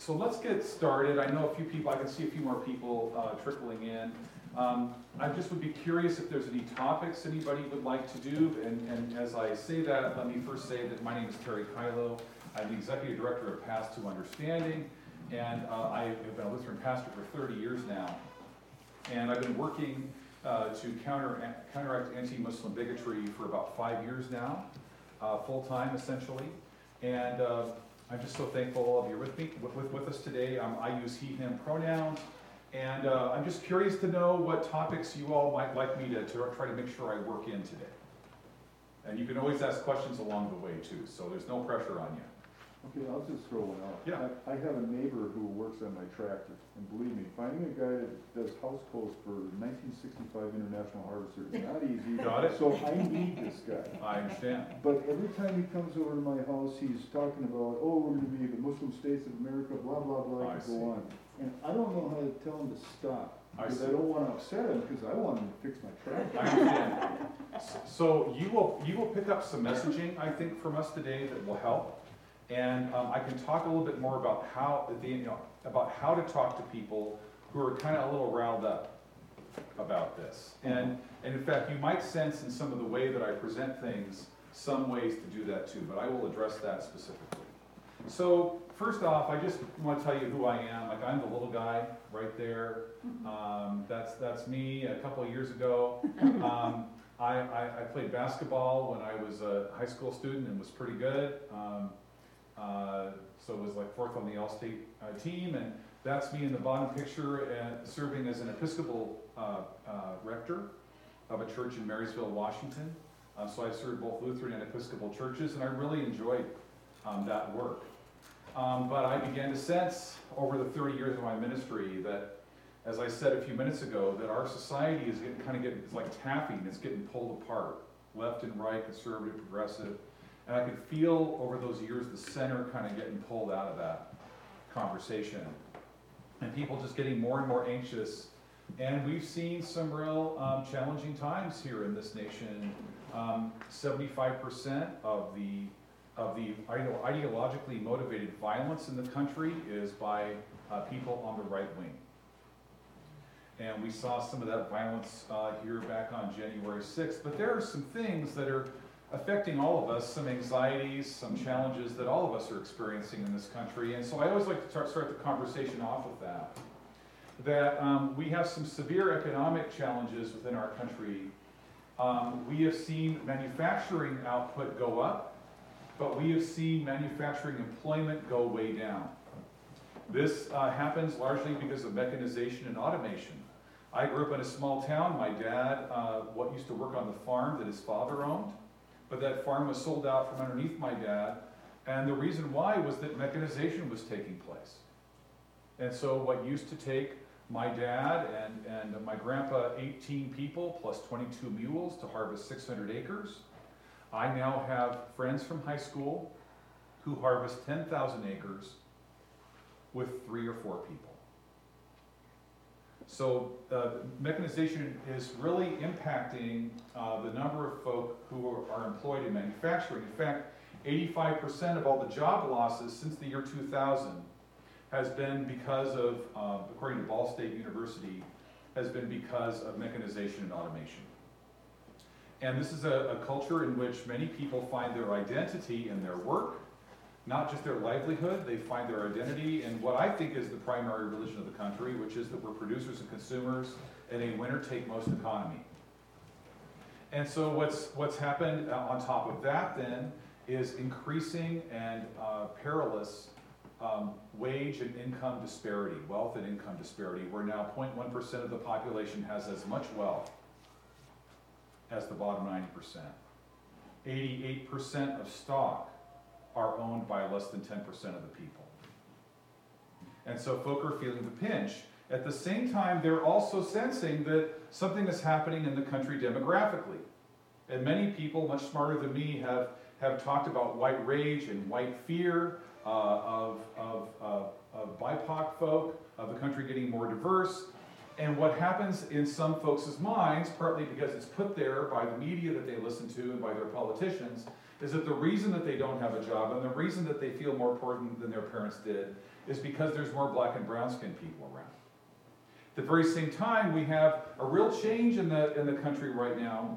So let's get started. I know a few people, I can see a few more people trickling in. I just would be curious if there's any topics anybody would like to do. And as I say that, let me first say that my name is Terry Kylo. I'm the Executive Director of Path to Understanding. And I have been a Lutheran pastor for 30 years now. And I've been working to counteract anti-Muslim bigotry for about 5 years now, full-time essentially. And I'm just so thankful all of you are with me, with us today. I use he, him pronouns. And I'm just curious to know what topics you all might like me to try to make sure I work in today. And you can always ask questions along the way too, so there's no pressure on you. Okay, I'll just throw one out. Yeah. I have a neighbor who works on my tractor, and believe me, finding a guy that does house calls for 1965 International Harvester is not easy. Got it. So I need this guy. I understand. But every time he comes over to my house, he's talking about, oh, we're going to be the Muslim states of America, blah, blah, blah, I and see. go on. And I don't know how to tell him to stop, because see. I don't want to upset him, because I want him to fix my tractor. I understand. So you will pick up some messaging, I think, from us today that will help. And I can talk a little bit more about how to talk to people who are kind of a little riled up about this. And in fact, you might sense in some of the way that I present things some ways to do that too, but I will address that specifically. So first off, I just want to tell you who I am. Like, I'm the little guy right there. That's me a couple of years ago. I played basketball when I was a high school student and was pretty good. So it was like fourth on the All-State team, and that's me in the bottom picture serving as an Episcopal rector of a church in Marysville, Washington. So I served both Lutheran and Episcopal churches, and I really enjoyed that work. But I began to sense over the 30 years of my ministry that, as I said a few minutes ago, that our society is it's like taffy, and it's getting pulled apart, left and right, conservative, progressive. And I could feel over those years the center kind of getting pulled out of that conversation. And people just getting more and more anxious. And we've seen some real challenging times here in this nation. 75% of the ideologically motivated violence in the country is by people on the right wing. And we saw some of that violence here back on January 6th. But there are some things that are affecting all of us, some anxieties, some challenges that all of us are experiencing in this country. And so I always like to start the conversation off with that we have some severe economic challenges within our country. We have seen manufacturing output go up, but we have seen manufacturing employment go way down. This happens largely because of mechanization and automation. I grew up in a small town. My dad used to work on the farm that his father owned. But that farm was sold out from underneath my dad, and the reason why was that mechanization was taking place. And so what used to take my dad and my grandpa 18 people plus 22 mules to harvest 600 acres, I now have friends from high school who harvest 10,000 acres with 3 or 4 people. So mechanization is really impacting the number of folk who are employed in manufacturing. In fact, 85% of all the job losses since the year 2000 has been because of, according to Ball State University, has been because of mechanization and automation. And this is a culture in which many people find their identity in their work, not just their livelihood. They find their identity in what I think is the primary religion of the country, which is that we're producers and consumers in a winner-take-most economy. And so what's happened on top of that then is increasing and perilous wage and income disparity, wealth and income disparity, where now 0.1% of the population has as much wealth as the bottom 90%. 88% of stock are owned by less than 10% of the people. And so folk are feeling the pinch. At the same time, they're also sensing that something is happening in the country demographically. And many people, much smarter than me, have talked about white rage and white fear of BIPOC folk, of the country getting more diverse. And what happens in some folks' minds, partly because it's put there by the media that they listen to and by their politicians, is that the reason that they don't have a job and the reason that they feel more important than their parents did is because there's more black and brown skinned people around. At the very same time, we have a real change in the country right now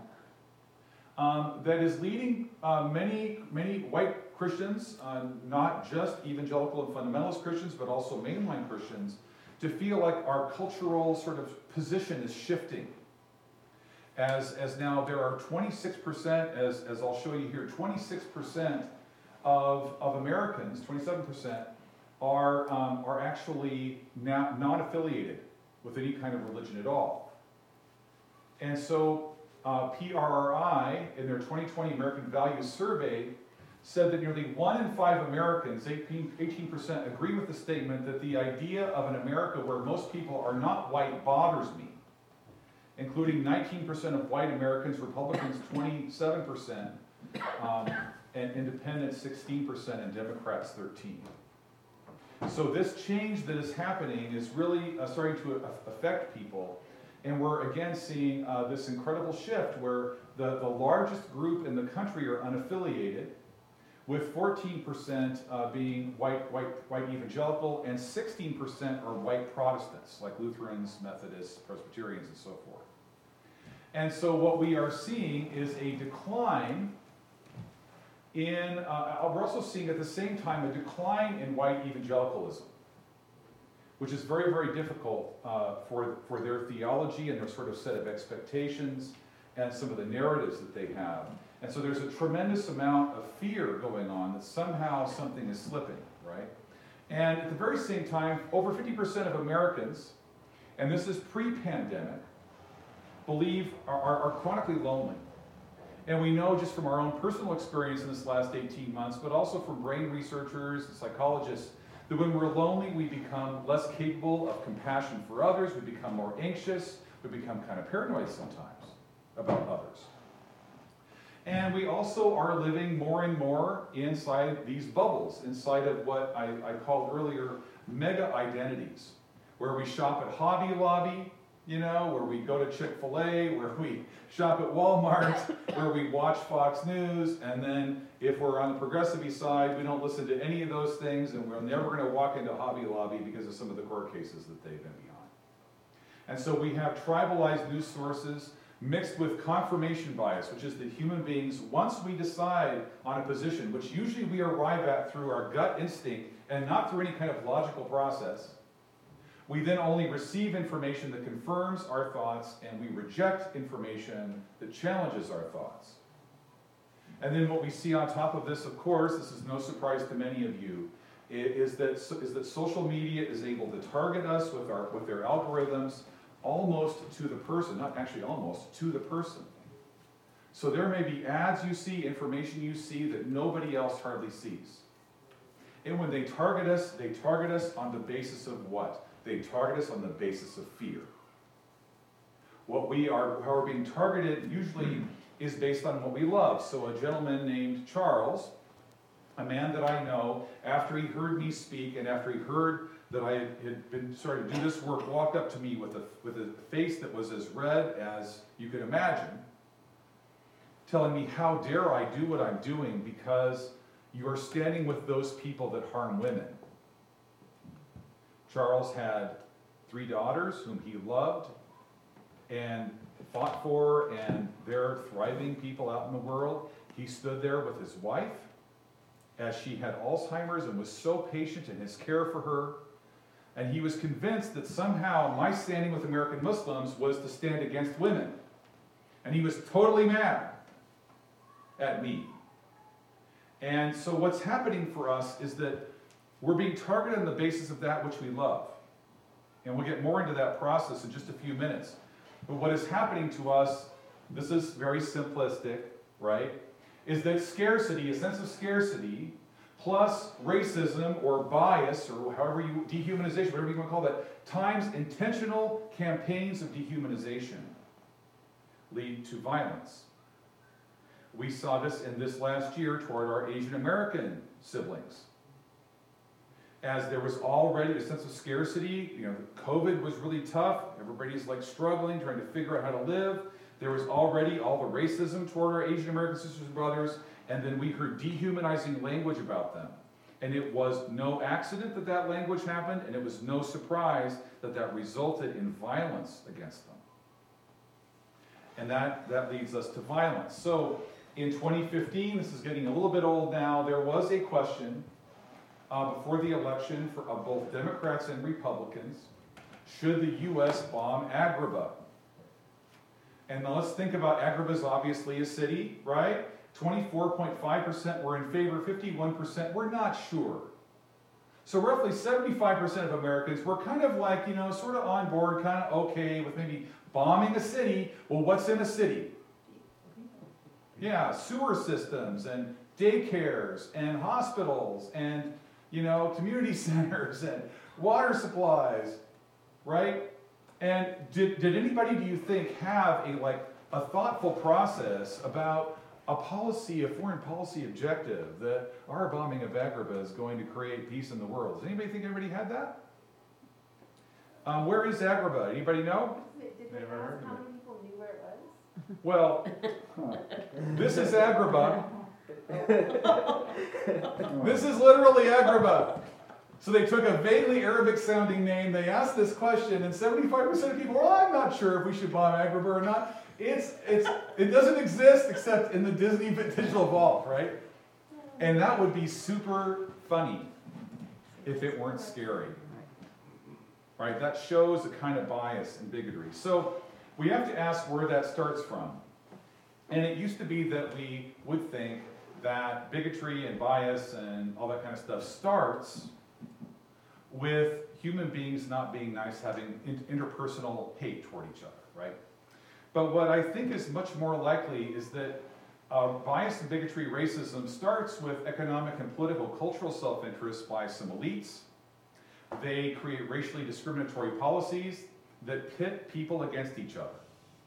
that is leading many white Christians, not just evangelical and fundamentalist Christians, but also mainline Christians, to feel like our cultural sort of position is shifting. As now there are 26%, as I'll show you here, 26% of Americans, 27%, are actually not affiliated with any kind of religion at all. And so PRRI, in their 2020 American Values Survey, said that nearly 1 in 5 Americans, 18%, agree with the statement that the idea of an America where most people are not white bothers me, including 19% of white Americans, Republicans 27%, and independents 16%, and Democrats 13%. So this change that is happening is really starting to affect people, and we're again seeing this incredible shift where the largest group in the country are unaffiliated, with 14% being white evangelical, and 16% are white Protestants, like Lutherans, Methodists, Presbyterians, and so forth. And so what we are seeing is a decline in, we're also seeing at the same time a decline in white evangelicalism, which is very, very difficult for their theology and their sort of set of expectations and some of the narratives that they have. And so there's a tremendous amount of fear going on that somehow something is slipping, right? And at the very same time, over 50% of Americans, and this is pre-pandemic, believe are chronically lonely. And we know just from our own personal experience in this last 18 months, but also from brain researchers and psychologists, that when we're lonely, we become less capable of compassion for others, we become more anxious, we become kind of paranoid sometimes about others. And we also are living more and more inside these bubbles, inside of what I called earlier mega identities, where we shop at Hobby Lobby, where we go to Chick-fil-A, where we shop at Walmart, where we watch Fox News, and then if we're on the progressive side, we don't listen to any of those things, and we're never going to walk into Hobby Lobby because of some of the court cases that they've been behind. And so we have tribalized news sources mixed with confirmation bias, which is that human beings, once we decide on a position, which usually we arrive at through our gut instinct and not through any kind of logical process, we then only receive information that confirms our thoughts, and we reject information that challenges our thoughts. And then what we see on top of this, of course, this is no surprise to many of you, is that social media is able to target us with their algorithms almost to the person, not actually almost, to the person. So there may be ads you see, information you see that nobody else hardly sees. And when they target us on the basis of what? They target us on the basis of fear. How we're being targeted usually is based on what we love. So a gentleman named Charles, a man that I know, after he heard me speak and after he heard that I had been starting to do this work, walked up to me with a face that was as red as you could imagine, telling me, how dare I do what I'm doing because you are standing with those people that harm women. Charles had 3 daughters whom he loved and fought for, and they're thriving people out in the world. He stood there with his wife as she had Alzheimer's and was so patient in his care for her. And he was convinced that somehow my standing with American Muslims was to stand against women. And he was totally mad at me. And so what's happening for us is that we're being targeted on the basis of that which we love. And we'll get more into that process in just a few minutes. But what is happening to us, this is very simplistic, right, is that scarcity, a sense of scarcity, plus racism or bias, or dehumanization, whatever you want to call that, times intentional campaigns of dehumanization lead to violence. We saw this in this last year toward our Asian American siblings. As there was already a sense of scarcity, COVID was really tough. Everybody's struggling, trying to figure out how to live. There was already all the racism toward our Asian American sisters and brothers. And then we heard dehumanizing language about them. And it was no accident that that language happened, and it was no surprise that that resulted in violence against them. And that leads us to violence. So in 2015, this is getting a little bit old now, there was a question before the election of both Democrats and Republicans, should the U.S. bomb Agrabah? And now let's think about Agrabah is obviously a city, right? 24.5% were in favor, 51% were not sure. So roughly 75% of Americans were kind of like, sort of on board, kind of okay with maybe bombing a city. Well, what's in a city? Yeah, sewer systems and daycares and hospitals and, community centers and water supplies, right? And did anybody, do you think, have a thoughtful process about a foreign policy objective that our bombing of Agrabah is going to create peace in the world? Does anybody think anybody had that? Where is Agrabah? Anybody know? Did they ask how many people knew where it was? Well, this is Agrabah. This is literally Agrabah. So they took a vaguely Arabic sounding name, they asked this question, and 75% of people, I'm not sure if we should bomb Agrabah or not. It doesn't exist except in the Disney digital vault, right? And that would be super funny if it weren't scary. Right? That shows a kind of bias and bigotry. So we have to ask where that starts from. And it used to be that we would think that bigotry and bias and all that kind of stuff starts with human beings not being nice, having interpersonal hate toward each other, right? But what I think is much more likely is that bias and bigotry, racism, starts with economic and political cultural self-interest by some elites. They create racially discriminatory policies that pit people against each other,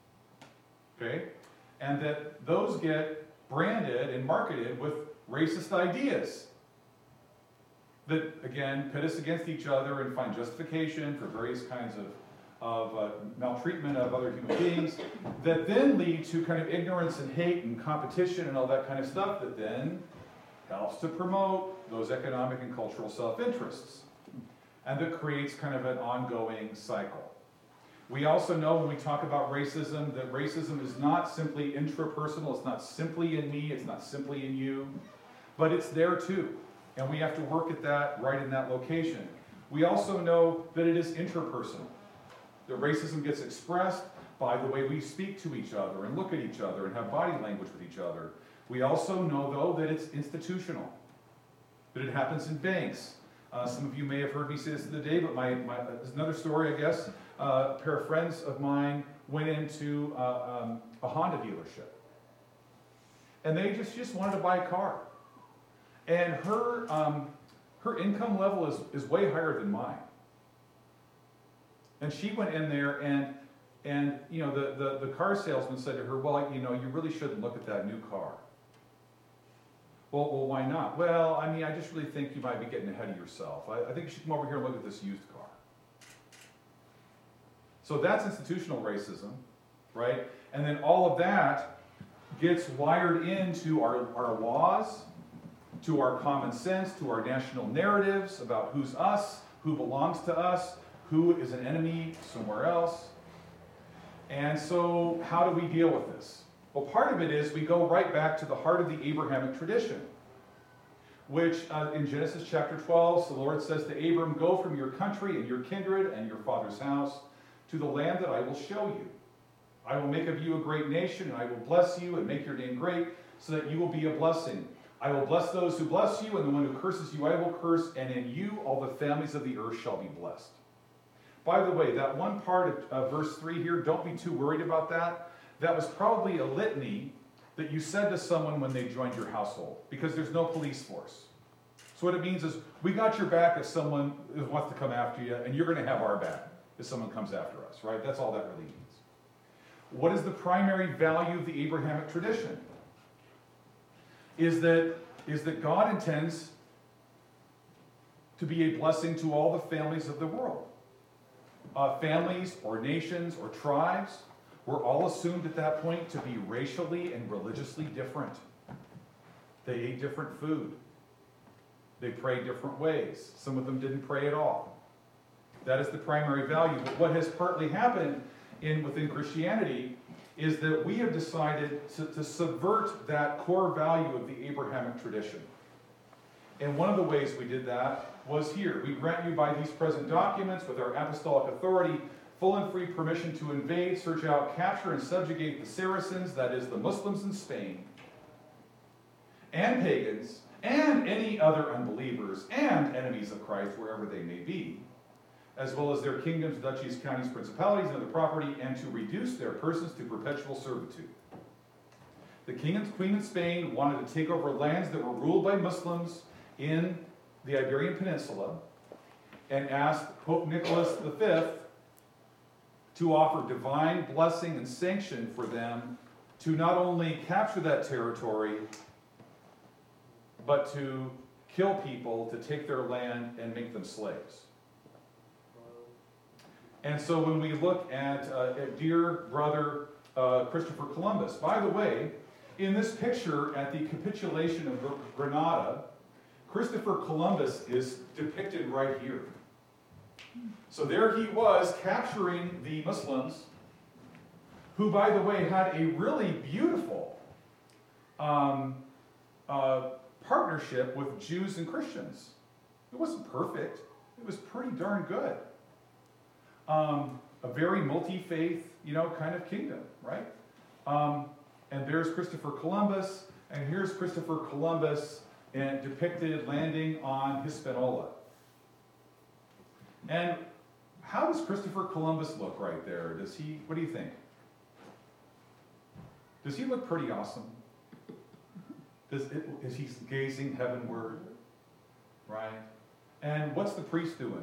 okay? And that those get branded and marketed with racist ideas that, again, pit us against each other and find justification for various kinds of maltreatment of other human beings that then lead to kind of ignorance and hate and competition and all that kind of stuff that then helps to promote those economic and cultural self-interests. And that creates kind of an ongoing cycle. We also know when we talk about racism that racism is not simply intrapersonal, it's not simply in me, it's not simply in you, but it's there too. And we have to work at that right in that location. We also know that it is interpersonal. That racism gets expressed by the way we speak to each other and look at each other and have body language with each other. We also know, though, that it's institutional, that it happens in banks. Some of you may have heard me say this the other day, but there's another story, I guess. A pair of friends of mine went into a Honda dealership. And they just wanted to buy a car. And her income level is way higher than mine. And she went in there and the car salesman said to her, well, you really shouldn't look at that new car. Well, why not? Well, I just really think you might be getting ahead of yourself. I think you should come over here and look at this used car. So that's institutional racism, right? And then all of that gets wired into our laws, to our common sense, to our national narratives about who's us, who belongs to us, who is an enemy somewhere else. And so how do we deal with this? Well, part of it is we go right back to the heart of the Abrahamic tradition, which in Genesis chapter 12, the Lord says to Abram, go from your country and your kindred and your father's house to the land that I will show you. I will make of you a great nation, and I will bless you and make your name great, so that you will be a blessing. I will bless those who bless you, and the one who curses you I will curse, and in you all the families of the earth shall be blessed. By the way, that one part of verse 3 here, don't be too worried about that. That was probably a litany that you said to someone when they joined your household, because there's no police force. So what it means is, we got your back if someone wants to come after you, and you're going to have our back if someone comes after us, right? That's all that really means. What is the primary value of the Abrahamic tradition? Is that God intends to be a blessing to all the families of the world. Families or nations or tribes were all assumed at that point to be racially and religiously different. They ate different food. They prayed different ways. Some of them didn't pray at all. That is the primary value. But what has partly happened within Christianity is that we have decided to subvert that core value of the Abrahamic tradition. And one of the ways we did that was here. We grant you by these present documents, with our apostolic authority, full and free permission to invade, search out, capture, and subjugate the Saracens, that is, the Muslims in Spain, and pagans, and any other unbelievers, and enemies of Christ, wherever they may be, as well as their kingdoms, duchies, counties, principalities, and other property, and to reduce their persons to perpetual servitude. The king and queen of Spain wanted to take over lands that were ruled by Muslims in the Iberian Peninsula, and asked Pope Nicholas V to offer divine blessing and sanction for them to not only capture that territory, but to kill people, to take their land and make them slaves. And so when we look at dear brother Christopher Columbus, by the way, in this picture at the capitulation of Granada, Christopher Columbus is depicted right here. So there he was capturing the Muslims, who, by the way, had a really beautiful partnership with Jews and Christians. It wasn't perfect. It was pretty darn good. A very multi-faith, kind of kingdom, right? And there's Christopher Columbus, and here's Christopher Columbus and depicted landing on Hispaniola. And how does Christopher Columbus look right there? What do you think? Does he look pretty awesome? Is he gazing heavenward? Right? And what's the priest doing?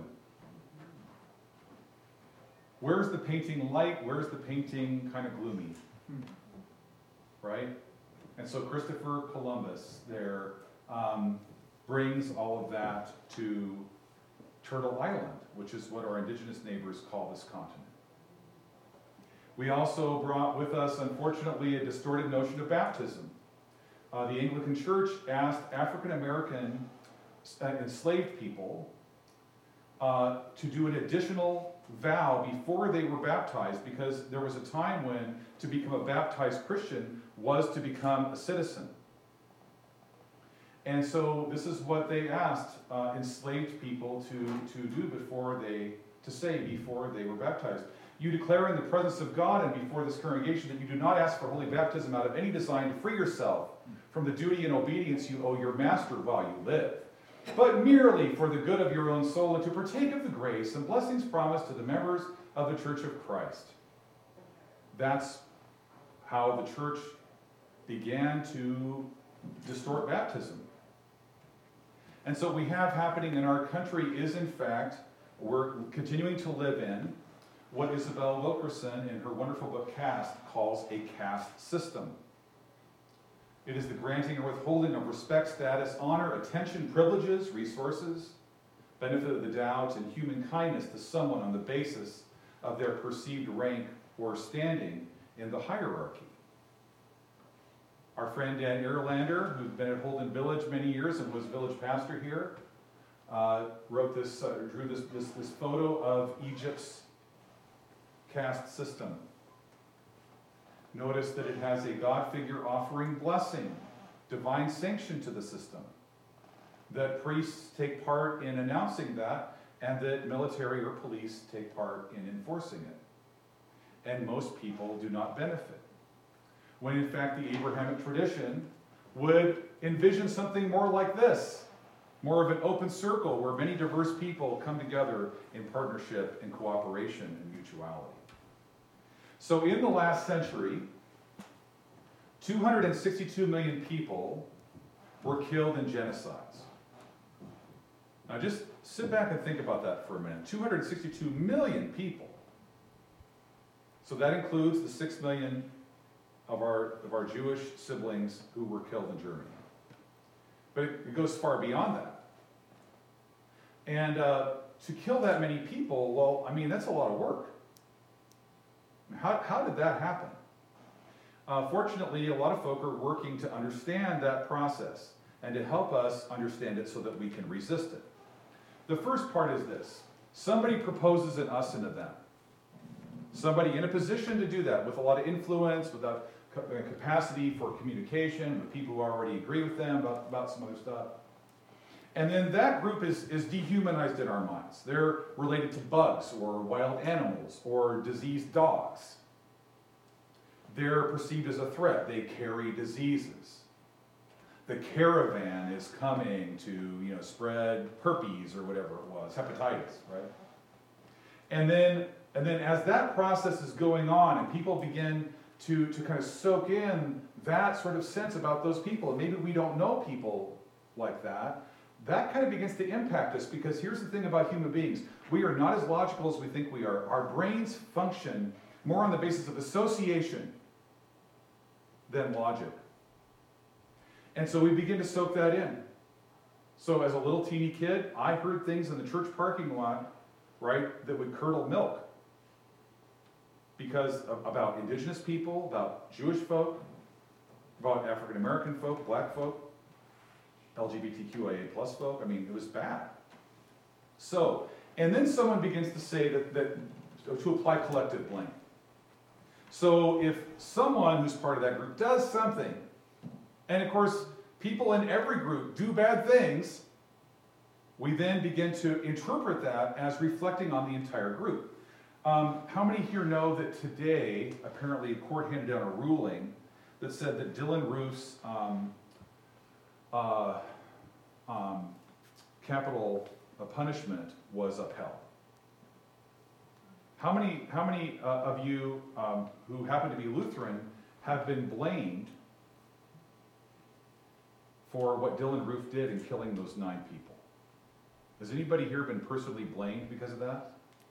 Where's the painting light? Where's the painting kind of gloomy? Right? And so Christopher Columbus there brings all of that to Turtle Island, which is what our indigenous neighbors call this continent. We also brought with us, unfortunately, a distorted notion of baptism. The Anglican Church asked African American enslaved people to do an additional vow before they were baptized, because there was a time when to become a baptized Christian was to become a citizen. And so this is what they asked enslaved people to do before they were baptized. You declare in the presence of God and before this congregation that you do not ask for holy baptism out of any design to free yourself from the duty and obedience you owe your master while you live, but merely for the good of your own soul, and to partake of the grace and blessings promised to the members of the Church of Christ. That's how the church began to distort baptism. And so what we have happening in our country is, in fact, we're continuing to live in what Isabel Wilkerson, in her wonderful book Caste, calls a caste system. It is the granting or withholding of respect, status, honor, attention, privileges, resources, benefit of the doubt, and human kindness to someone on the basis of their perceived rank or standing in the hierarchy. Our friend Dan Erlander, who's been at Holden Village many years and was village pastor here, drew this photo of Egypt's caste system. Notice that it has a God figure offering blessing, divine sanction to the system, that priests take part in announcing that, and that military or police take part in enforcing it. And most people do not benefit. When in fact the Abrahamic tradition would envision something more like this, more of an open circle where many diverse people come together in partnership and cooperation and mutuality. So in the last century, 262 million people were killed in genocides. Now just sit back and think about that for a minute. 262 million people. So that includes the 6 million of our Jewish siblings who were killed in Germany. But it goes far beyond that. And to kill that many people, well, I mean, that's a lot of work. How did that happen? Fortunately, a lot of folk are working to understand that process and to help us understand it so that we can resist it. The first part is this. Somebody proposes an us and a them. Somebody in a position to do that with a lot of influence, with a capacity for communication, with people who already agree with them about some other stuff. And then that group is dehumanized in our minds. They're related to bugs or wild animals or diseased dogs. They're perceived as a threat. They carry diseases. The caravan is coming to, spread herpes or whatever it was, hepatitis, right? And then as that process is going on and people begin to kind of soak in that sort of sense about those people, and maybe we don't know people like that, that kind of begins to impact us, because here's the thing about human beings. We are not as logical as we think we are. Our brains function more on the basis of association than logic. And so we begin to soak that in. So as a little teeny kid, I heard things in the church parking lot, right, that would curdle milk. About indigenous people, about Jewish folk, about African American folk, black folk, LGBTQIA plus folk. I mean, it was bad. So, and then someone begins to say that to apply collective blame. So if someone who's part of that group does something, and of course, people in every group do bad things, we then begin to interpret that as reflecting on the entire group. How many here know that today, apparently, a court handed down a ruling that said that Dylan Roof's capital punishment was upheld? How many of you who happen to be Lutheran have been blamed for what Dylan Roof did in killing those 9 people? Has anybody here been personally blamed because of that?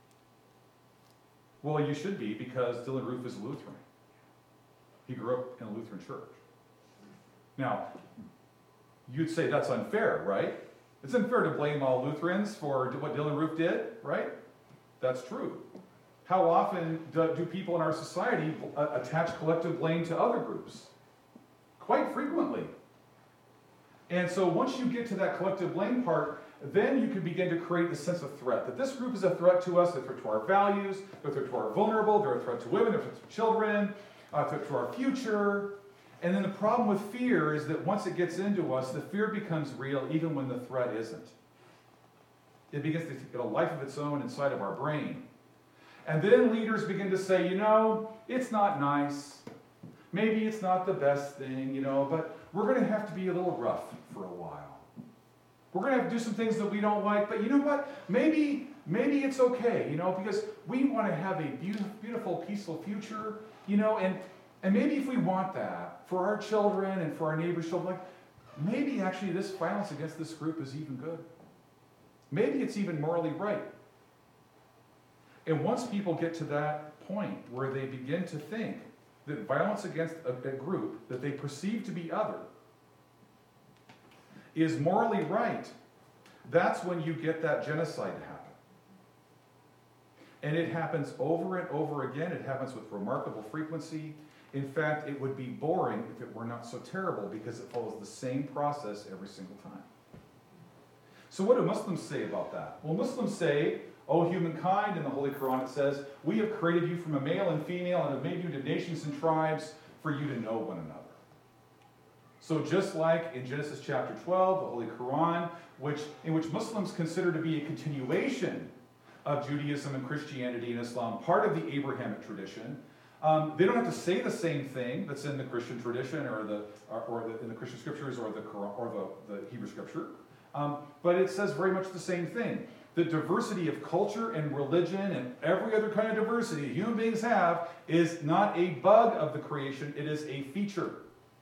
Well, you should be, because Dylan Roof is a Lutheran. He grew up in a Lutheran church. Now, you'd say that's unfair, right? It's unfair to blame all Lutherans for what Dylan Roof did, right? That's true. How often do people in our society attach collective blame to other groups? Quite frequently. And so once you get to that collective blame part, then you can begin to create the sense of threat, that this group is a threat to us, they're a threat to our values, they're a threat to our vulnerable, they're a threat to women, they're a threat to children, a threat to our future. And then the problem with fear is that once it gets into us, the fear becomes real even when the threat isn't. It begins to get a life of its own inside of our brain. And then leaders begin to say, it's not nice. Maybe it's not the best thing, but we're going to have to be a little rough for a while. We're going to have to do some things that we don't like, but you know what? Maybe it's okay, because we want to have a beautiful, peaceful future, and maybe if we want that for our children and for our neighbors' children, maybe actually this violence against this group is even good. Maybe it's even morally right. And once people get to that point where they begin to think that violence against a group that they perceive to be other is morally right, that's when you get that genocide happen. And it happens over and over again. It happens with remarkable frequency. In fact, it would be boring if it were not so terrible, because it follows the same process every single time. So what do Muslims say about that? Well, Muslims say, O humankind, in the Holy Quran it says, we have created you from a male and female and have made you into nations and tribes for you to know one another. So just like in Genesis chapter 12, the Holy Quran, in which Muslims consider to be a continuation of Judaism and Christianity and Islam, part of the Abrahamic tradition, they don't have to say the same thing that's in the Christian tradition or in the Christian scriptures or the Hebrew scripture, but it says very much the same thing. The diversity of culture and religion and every other kind of diversity human beings have is not a bug of the creation, it is a feature.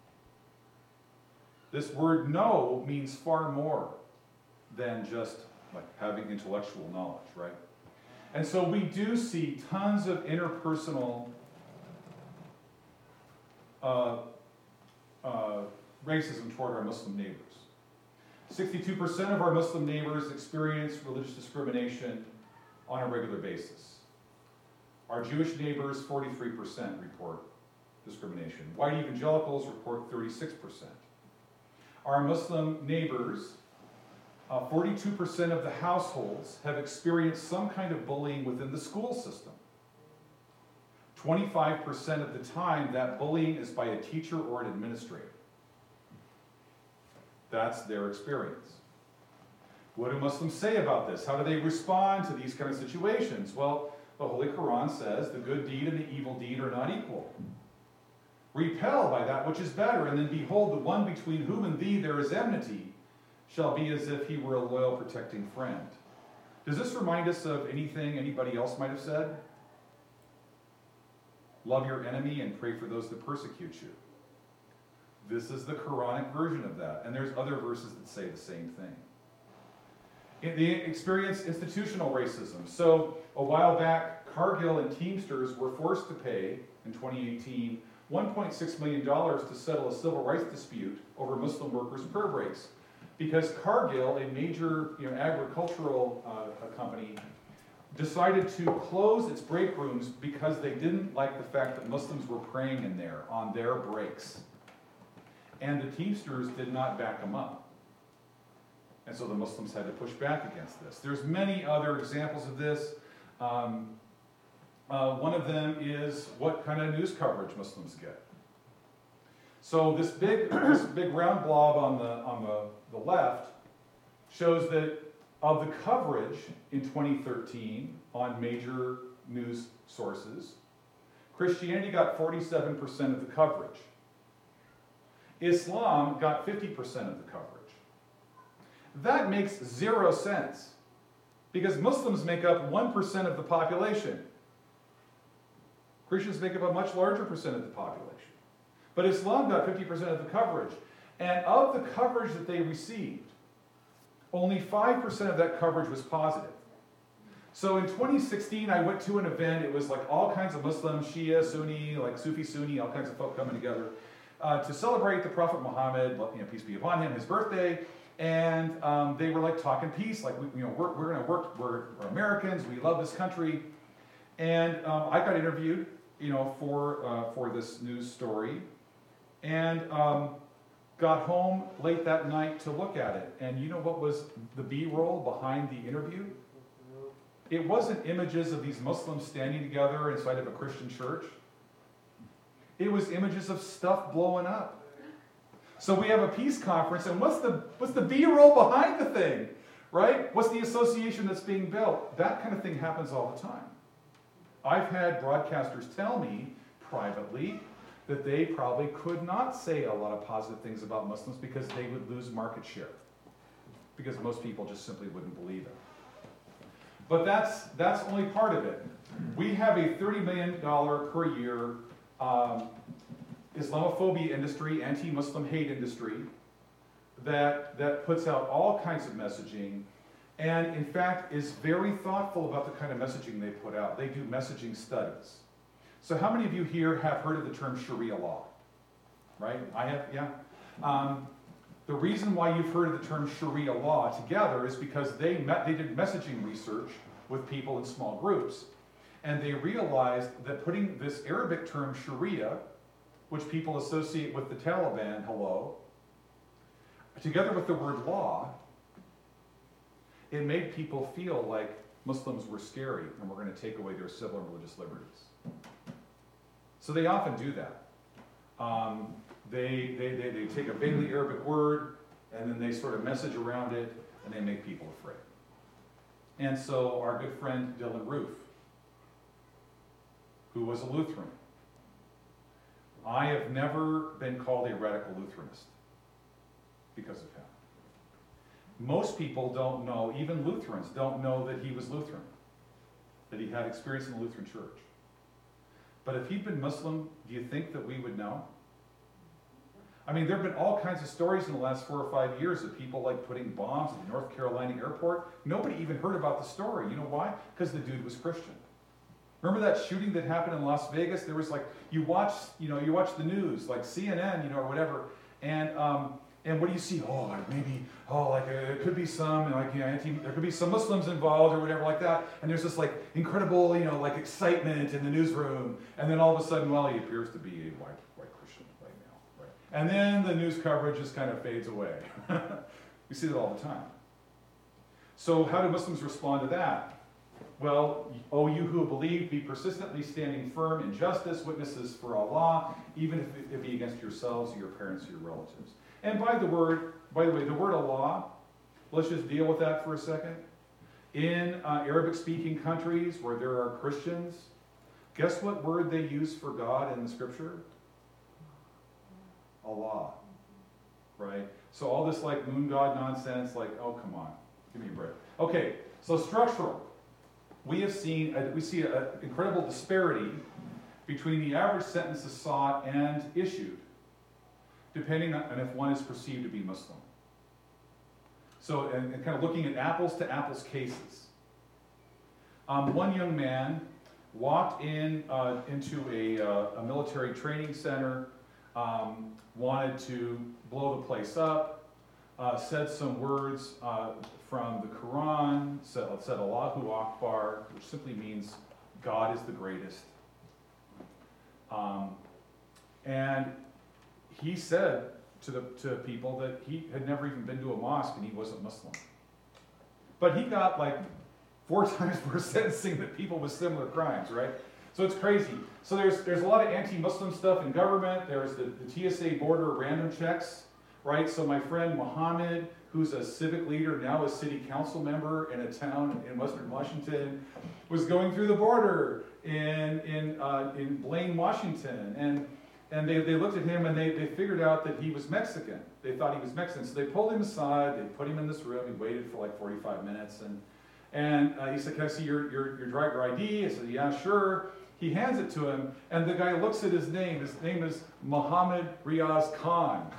This word know means far more than just like having intellectual knowledge, right? And so we do see tons of interpersonal racism toward our Muslim neighbors. 62% of our Muslim neighbors experience religious discrimination on a regular basis. Our Jewish neighbors, 43% report discrimination. White evangelicals report 36%. Our Muslim neighbors, 42% of the households have experienced some kind of bullying within the school system. 25% of the time, that bullying is by a teacher or an administrator. That's their experience. What do Muslims say about this? How do they respond to these kind of situations? Well, the Holy Quran says the good deed and the evil deed are not equal. Repel by that which is better, and then behold, the one between whom and thee there is enmity shall be as if he were a loyal, protecting friend. Does this remind us of anything anybody else might have said? Love your enemy and pray for those that persecute you. This is the Quranic version of that, and there's other verses that say the same thing. They experience institutional racism. So a while back, Cargill and Teamsters were forced to pay, in 2018, $1.6 million to settle a civil rights dispute over Muslim workers' prayer breaks. Because Cargill, a major agricultural company, decided to close its break rooms because they didn't like the fact that Muslims were praying in there on their breaks. And the Teamsters did not back them up. And so the Muslims had to push back against this. There's many other examples of this. One of them is what kind of news coverage Muslims get. So this big round blob on the left shows that of the coverage in 2013 on major news sources, Christianity got 47% of the coverage. Islam got 50% of the coverage. That makes 0 sense, because Muslims make up 1% of the population. Christians make up a much larger percent of the population. But Islam got 50% of the coverage. And of the coverage that they received, only 5% of that coverage was positive. So in 2016, I went to an event. It was like all kinds of Muslims, Shia, Sunni, like Sufi Sunni, all kinds of folk coming together to celebrate the Prophet Muhammad, peace be upon him, his birthday. And they were like talking peace, like we're going to work. We're Americans. We love this country. And I got interviewed, for this news story, and got home late that night to look at it. And you know what was the B-roll behind the interview? It wasn't images of these Muslims standing together inside of a Christian church. It was images of stuff blowing up. So we have a peace conference, and what's the B-roll behind the thing, right? What's the association that's being built? That kind of thing happens all the time. I've had broadcasters tell me privately that they probably could not say a lot of positive things about Muslims because they would lose market share, because most people just simply wouldn't believe it. But that's only part of it. We have a $30 million per year Islamophobia industry, anti-Muslim hate industry, that puts out all kinds of messaging, and in fact is very thoughtful about the kind of messaging they put out. They do messaging studies. So how many of you here have heard of the term Sharia law? Right? I have, yeah. The reason why you've heard of the term Sharia law together is because they did messaging research with people in small groups, and they realized that putting this Arabic term Sharia, which people associate with the Taliban, together with the word law, it made people feel like Muslims were scary and were going to take away their civil and religious liberties. So they often do that. They take a vaguely Arabic word, and then they sort of message around it, and they make people afraid. And so our good friend Dylan Roof, who was a Lutheran, I have never been called a radical Lutheranist because of him. Most people don't know, even Lutherans don't know that he was Lutheran, that he had experience in the Lutheran church. But if he'd been Muslim, do you think that we would know? I mean, there have been all kinds of stories in the last 4 or 5 years of people like putting bombs at the North Carolina airport. Nobody even heard about the story. You know why? Because the dude was Christian. Remember that shooting that happened in Las Vegas? There was like, you watch the news, like CNN, or whatever, and And what do you see? Oh, like maybe, it could be some, like, there could be some Muslims involved or whatever like that. And there's this like incredible, like excitement in the newsroom. And then all of a sudden, well, he appears to be a white Christian right now, right? And then the news coverage just kind of fades away. We see that all the time. So how do Muslims respond to that? Well, O you who believe, be persistently standing firm in justice, witnesses for Allah, even if it be against yourselves or your parents or your relatives. And by the way, the word Allah, let's just deal with that for a second. In Arabic-speaking countries where there are Christians, guess what word they use for God in the scripture? Allah. Right? So all this like moon god nonsense, like, oh, come on, give me a break. Okay, so structural. We see an incredible disparity between the average sentences sought and issued, depending on if one is perceived to be Muslim. So, and kind of looking at apples to apples cases. One young man walked into a military training center, wanted to blow the place up, said some words from the Quran, said Allahu Akbar, which simply means God is the greatest. And he said to people that he had never even been to a mosque and he wasn't Muslim. But he got like 4 times more sentencing than people with similar crimes, right? So it's crazy. So there's a lot of anti-Muslim stuff in government. There's the TSA border random checks, right? So my friend Muhammad, who's a civic leader, now a city council member in a town in Western Washington, was going through the border in Blaine, Washington, and they looked at him and they figured out that he was Mexican. They thought he was Mexican, so they pulled him aside. They put him in this room. He waited for like 45 minutes, and he said, "Can I see your driver ID?" I said, "Yeah, sure." He hands it to him, and the guy looks at his name. His name is Muhammad Riaz Khan.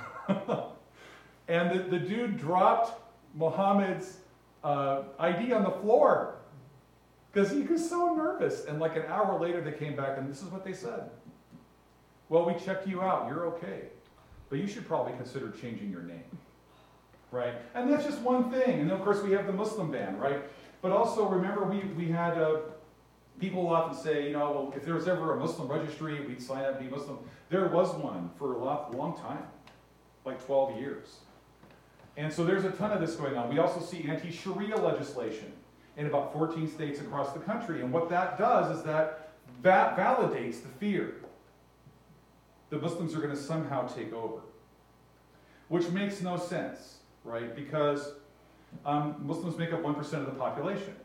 And the dude dropped Muhammad's ID on the floor because he was so nervous. And like an hour later, they came back, and this is what they said. Well, we checked you out. You're okay. But you should probably consider changing your name. Right? And that's just one thing. And then, of course, we have the Muslim ban, right? But also, remember, we had people often say, well, if there was ever a Muslim registry, we'd sign up and be Muslim. There was one for a long time, like 12 years. And so there's a ton of this going on. We also see anti-Sharia legislation in about 14 states across the country. And what that does is that validates the fear that Muslims are going to somehow take over, which makes no sense, right? Because Muslims make up 1% of the population.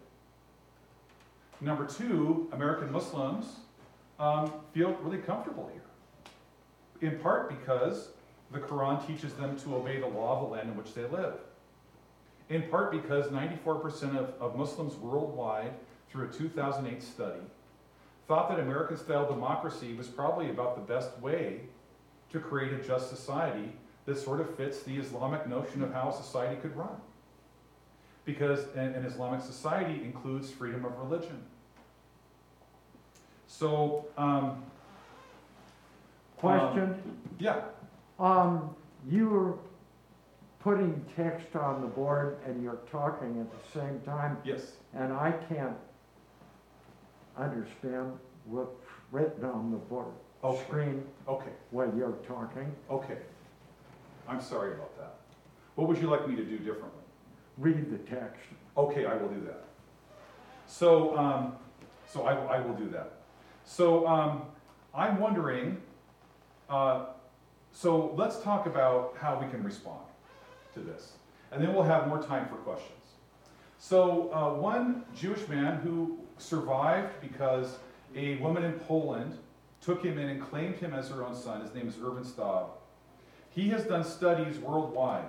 Number 2, American Muslims feel really comfortable here, in part because the Quran teaches them to obey the law of the land in which they live. In part because 94% of Muslims worldwide, through a 2008 study, thought that American-style democracy was probably about the best way to create a just society that sort of fits the Islamic notion of how a society could run. Because an Islamic society includes freedom of religion. So, question? Yeah. You were putting text on the board and you're talking at the same time. Yes. And I can't understand what's written on the board screen while you're talking. Okay. I'm sorry about that. What would you like me to do differently? Read the text. Okay, I will do that. So, I will do that. So, I'm wondering, so let's talk about how we can respond to this. And then we'll have more time for questions. So, one Jewish man who survived because a woman in Poland took him in and claimed him as her own son, his name is Ervin Staub. He has done studies worldwide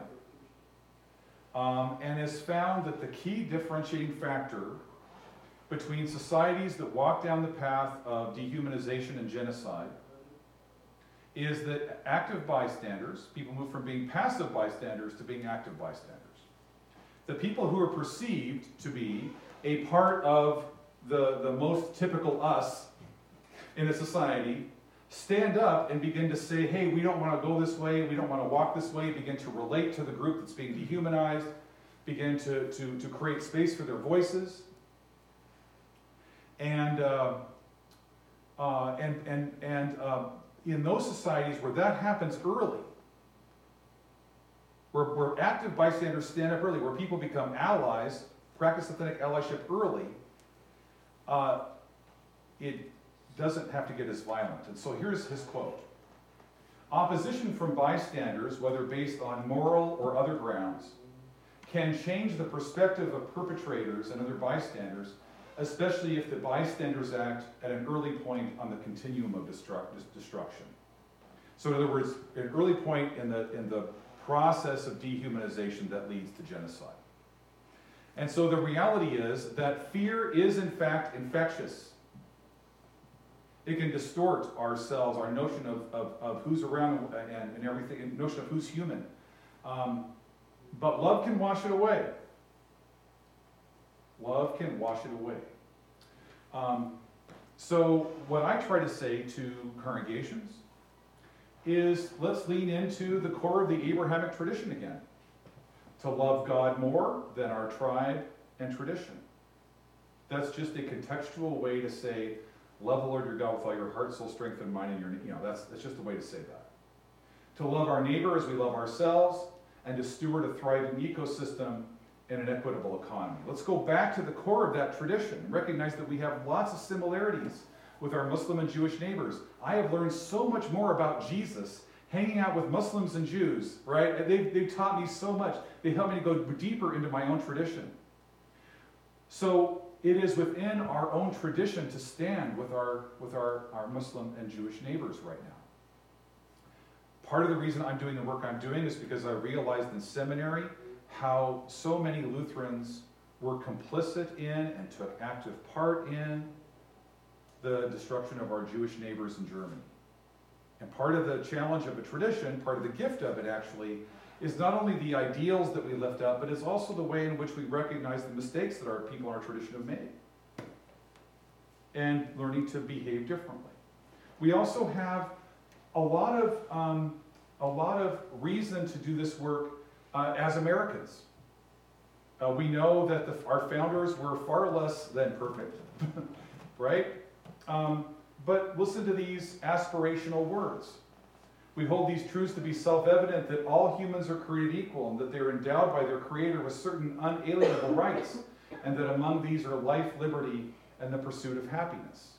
and has found that the key differentiating factor between societies that walk down the path of dehumanization and genocide is that active bystanders, people move from being passive bystanders to being active bystanders. The people who are perceived to be a part of the most typical us in a society stand up and begin to say, hey, we don't want to go this way, we don't want to walk this way, begin to relate to the group that's being dehumanized, begin to create space for their voices. And in those societies where that happens early, where active bystanders stand up early, where people become allies, practice authentic allyship early, it doesn't have to get as violent. And so here's his quote. Opposition from bystanders, whether based on moral or other grounds, can change the perspective of perpetrators and other bystanders, especially if the bystanders act at an early point on the continuum of destruction. So in other words, an early point in the process of dehumanization that leads to genocide. And so the reality is that fear is in fact infectious. It can distort ourselves, our notion of who's around and everything, notion of who's human. But love can wash it away. Love can wash it away. So what I try to say to congregations is let's lean into the core of the Abrahamic tradition again. To love God more than our tribe and tradition. That's just a contextual way to say, love the Lord your God with all your heart, soul, strength, and mind, and that's just a way to say that. To love our neighbor as we love ourselves, and to steward a thriving ecosystem in an equitable economy. Let's go back to the core of that tradition and recognize that we have lots of similarities with our Muslim and Jewish neighbors. I have learned so much more about Jesus hanging out with Muslims and Jews, right? They've taught me so much. They helped me to go deeper into my own tradition. So it is within our own tradition to stand with our Muslim and Jewish neighbors right now. Part of the reason I'm doing the work I'm doing is because I realized in seminary how so many Lutherans were complicit in and took active part in the destruction of our Jewish neighbors in Germany. And part of the challenge of a tradition, part of the gift of it actually, is not only the ideals that we lift up, but it's also the way in which we recognize the mistakes that our people in our tradition have made. And learning to behave differently. We also have a lot of reason to do this work as Americans. We know that our founders were far less than perfect, right? But listen to these aspirational words. We hold these truths to be self-evident that all humans are created equal and that they are endowed by their Creator with certain unalienable rights, and that among these are life, liberty, and the pursuit of happiness.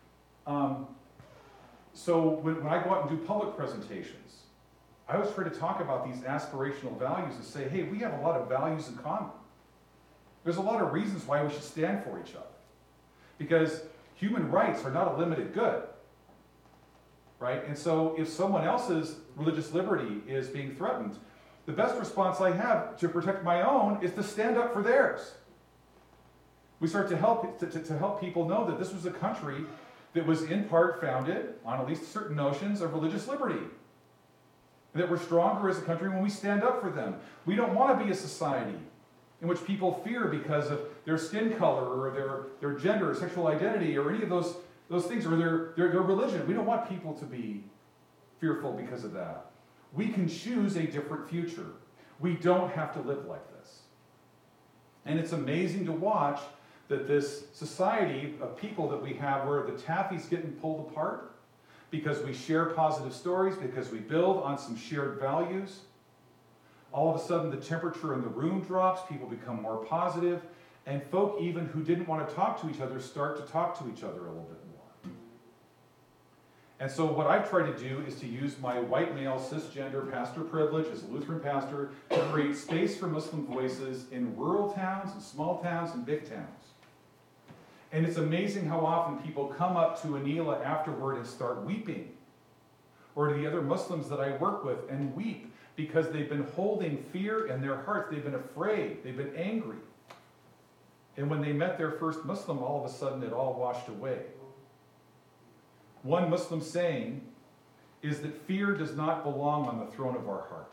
So when I go out and do public presentations, I always try to talk about these aspirational values and say, hey, we have a lot of values in common. There's a lot of reasons why we should stand for each other. Because human rights are not a limited good. Right? And so if someone else's religious liberty is being threatened, the best response I have to protect my own is to stand up for theirs. We start to help people know that this was a country that was in part founded on at least certain notions of religious liberty. And that we're stronger as a country when we stand up for them. We don't want to be a society in which people fear because of their skin color or their gender or sexual identity or any of those things, or their religion. We don't want people to be fearful because of that. We can choose a different future. We don't have to live like this. And it's amazing to watch that this society of people that we have where the taffy's getting pulled apart because we share positive stories, because we build on some shared values. All of a sudden the temperature in the room drops, people become more positive, and folk even who didn't want to talk to each other start to talk to each other a little bit more. And so what I've tried to do is to use my white male cisgender pastor privilege as a Lutheran pastor to create space for Muslim voices in rural towns and small towns and big towns. And it's amazing how often people come up to Anila afterward and start weeping, or to the other Muslims that I work with and weep because they've been holding fear in their hearts. They've been afraid. They've been angry. And when they met their first Muslim, all of a sudden it all washed away. One Muslim saying is that fear does not belong on the throne of our heart.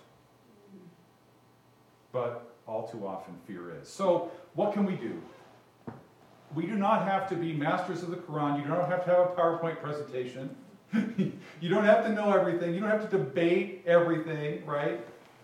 But all too often fear is. So what can we do? We do not have to be masters of the Quran. You don't have to have a PowerPoint presentation. You don't have to know everything. You don't have to debate everything, right?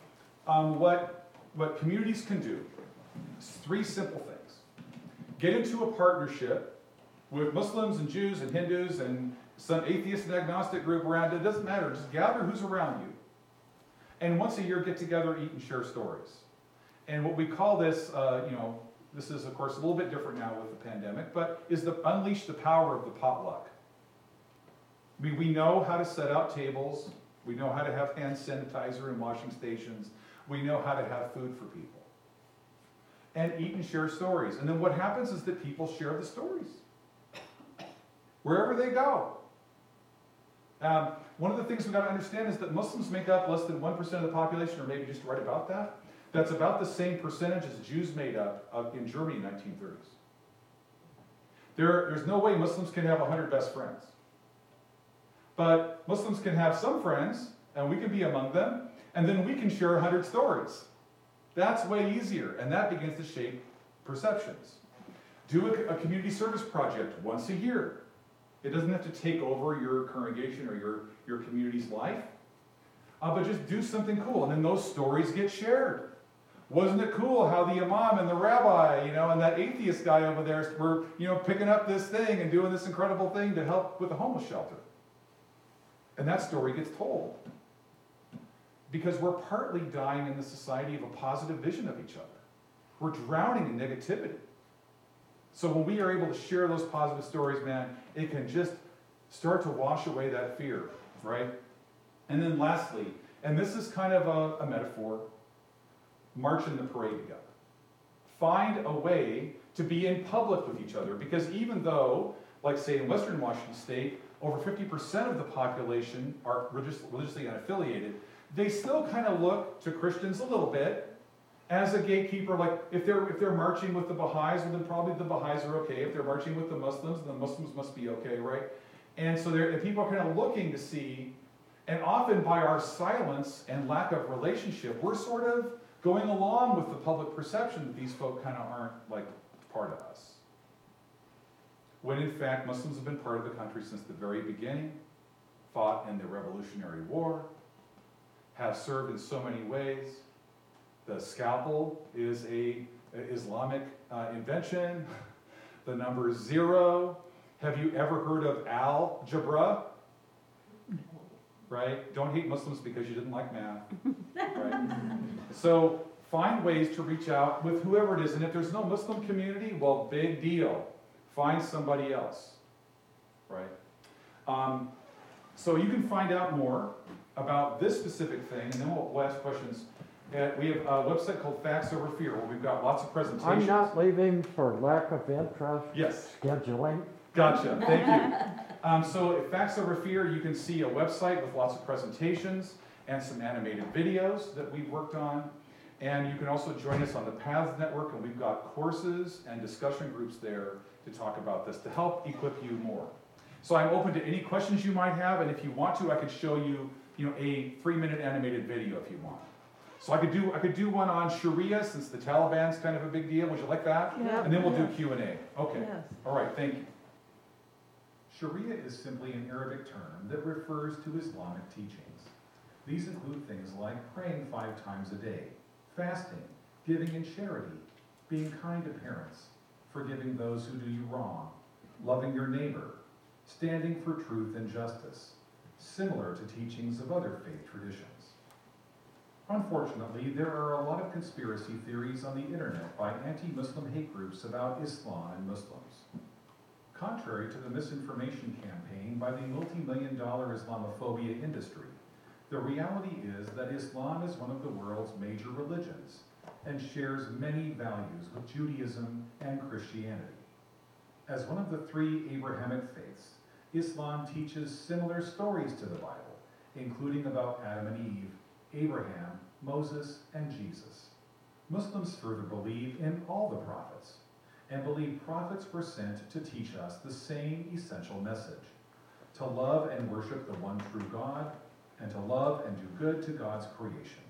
What communities can do is three simple things. Get into a partnership with Muslims and Jews and Hindus and some atheist and agnostic group around it. It doesn't matter. Just gather who's around you. And once a year, get together, eat, and share stories. And what we call this, this is, of course, a little bit different now with the pandemic, but is to unleash the power of the potluck. We know how to set out tables. We know how to have hand sanitizer and washing stations. We know how to have food for people. And eat and share stories. And then what happens is that people share the stories wherever they go. One of the things we've got to understand is that Muslims make up less than 1% of the population, or maybe just right about that. That's about the same percentage as Jews made up in Germany in the 1930s. There's no way Muslims can have 100 best friends. But Muslims can have some friends, and we can be among them, and then we can share 100 stories. That's way easier, and that begins to shape perceptions. Do a community service project once a year. It doesn't have to take over your congregation or your community's life, but just do something cool, and then those stories get shared. Wasn't it cool how the imam and the rabbi, and that atheist guy over there were, picking up this thing and doing this incredible thing to help with the homeless shelter? And that story gets told. Because we're partly dying in the society of a positive vision of each other. We're drowning in negativity. So when we are able to share those positive stories, man, it can just start to wash away that fear, right? And then lastly, and this is kind of a metaphor, march in the parade together. Find a way to be in public with each other, because even though, like say in Western Washington State, over 50% of the population are religiously unaffiliated, they still kind of look to Christians a little bit as a gatekeeper. Like if they're marching with the Baha'is, well then probably the Baha'is are okay. If they're marching with the Muslims, then the Muslims must be okay, right? And so people are kind of looking to see, and often by our silence and lack of relationship, we're sort of going along with the public perception that these folk kind of aren't like part of us. When in fact Muslims have been part of the country since the very beginning, fought in the Revolutionary War, have served in so many ways. The scalpel is a Islamic invention. The number 0. Have you ever heard of algebra? Right? Don't hate Muslims because you didn't like math. Right? So find ways to reach out with whoever it is. And if there's no Muslim community, well, big deal. Find somebody else. Right? So you can find out more about this specific thing, and then we'll ask questions. We have a website called Facts Over Fear, where we've got lots of presentations. I'm not leaving for lack of interest. Yes. Scheduling. Gotcha, thank you. So at Facts Over Fear, you can see a website with lots of presentations and some animated videos that we've worked on. And you can also join us on the Paths Network, and we've got courses and discussion groups there to talk about this, to help equip you more. So I'm open to any questions you might have, and if you want to, I could show you, a 3-minute animated video if you want. So I could do one on Sharia, since the Taliban's kind of a big deal. Would you like that? Yeah. And then we'll do Q&A. Okay. Yes. All right, thank you. Sharia is simply an Arabic term that refers to Islamic teachings. These include things like praying 5 times a day, fasting, giving in charity, being kind to parents, forgiving those who do you wrong, loving your neighbor, standing for truth and justice, similar to teachings of other faith traditions. Unfortunately, there are a lot of conspiracy theories on the internet by anti-Muslim hate groups about Islam and Muslims. Contrary to the misinformation campaign by the multi-million-dollar Islamophobia industry, the reality is that Islam is one of the world's major religions and shares many values with Judaism and Christianity. As one of the 3 Abrahamic faiths, Islam teaches similar stories to the Bible, including about Adam and Eve, Abraham, Moses, and Jesus. Muslims further believe in all the prophets, and believe prophets were sent to teach us the same essential message: to love and worship the one true God, and to love and do good to God's creation.